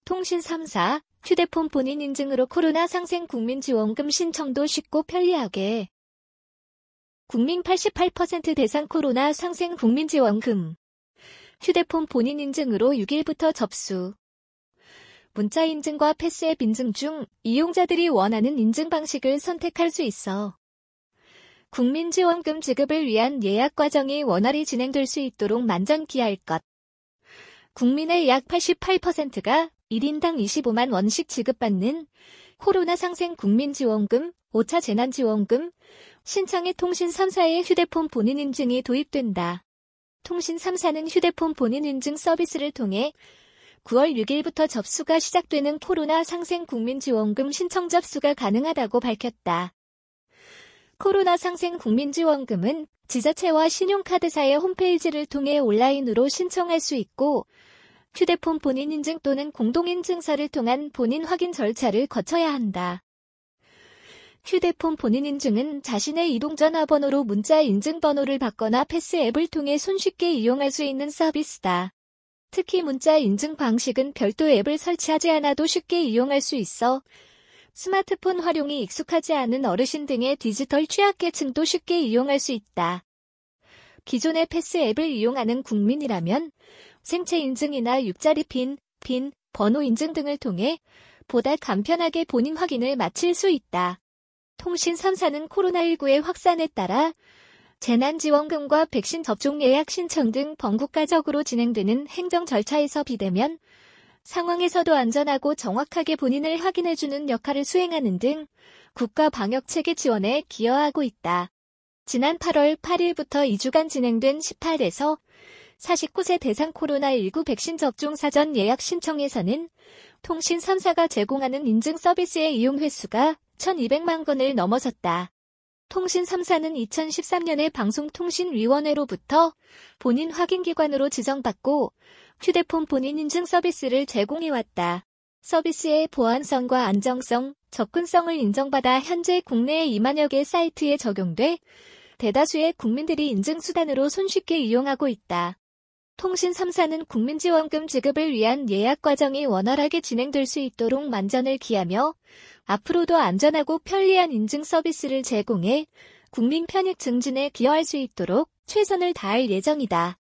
통신 3사, 휴대폰 본인 인증으로 코로나 상생 국민지원금 신청도 쉽고 편리하게. 국민 88% 대상 코로나 상생 국민지원금. 휴대폰 본인 인증으로 6일부터 접수. 문자 인증과 패스앱 인증 중 이용자들이 원하는 인증 방식을 선택할 수 있어. 국민지원금 지급을 위한 예약 과정이 원활히 진행될 수 있도록 만전기할 것. 국민의 약 88%가 1인당 25만 원씩 지급받는 코로나 상생 국민지원금, 5차 재난지원금, 신청의 통신 3사의 휴대폰 본인 인증이 도입된다. 통신 3사는 휴대폰 본인 인증 서비스를 통해 9월 6일부터 접수가 시작되는 코로나 상생 국민지원금 신청 접수가 가능하다고 밝혔다. 코로나 상생 국민지원금은 지자체와 신용카드사의 홈페이지를 통해 온라인으로 신청할 수 있고 휴대폰 본인 인증 또는 공동인증서를 통한 본인 확인 절차를 거쳐야 한다. 휴대폰 본인 인증은 자신의 이동전화번호로 문자 인증번호를 받거나 패스앱을 통해 손쉽게 이용할 수 있는 서비스다. 특히 문자 인증 방식은 별도 앱을 설치하지 않아도 쉽게 이용할 수 있어 스마트폰 활용이 익숙하지 않은 어르신 등의 디지털 취약계층도 쉽게 이용할 수 있다. 기존의 패스앱을 이용하는 국민이라면 생체 인증이나 6자리 핀, 번호 인증 등을 통해 보다 간편하게 본인 확인을 마칠 수 있다. 통신 3사는 코로나19의 확산에 따라 재난지원금과 백신 접종 예약 신청 등 번국가적으로 진행되는 행정 절차에서 비대면 상황에서도 안전하고 정확하게 본인을 확인해주는 역할을 수행하는 등 국가 방역체계 지원에 기여하고 있다. 지난 8월 8일부터 2주간 진행된 18에서 49세 대상 코로나19 백신 접종 사전 예약 신청에서는 통신 3사가 제공하는 인증 서비스의 이용 횟수가 1,200만 건을 넘어섰다. 통신 3사는 2013년에 방송통신위원회로부터 본인 확인기관으로 지정받고 휴대폰 본인 인증 서비스를 제공해왔다. 서비스의 보안성과 안정성, 접근성을 인정받아 현재 국내에 2만여 개 사이트에 적용돼 대다수의 국민들이 인증수단으로 손쉽게 이용하고 있다. 통신 3사는 국민지원금 지급을 위한 예약 과정이 원활하게 진행될 수 있도록 만전을 기하며 앞으로도 안전하고 편리한 인증 서비스를 제공해 국민 편익 증진에 기여할 수 있도록 최선을 다할 예정이다.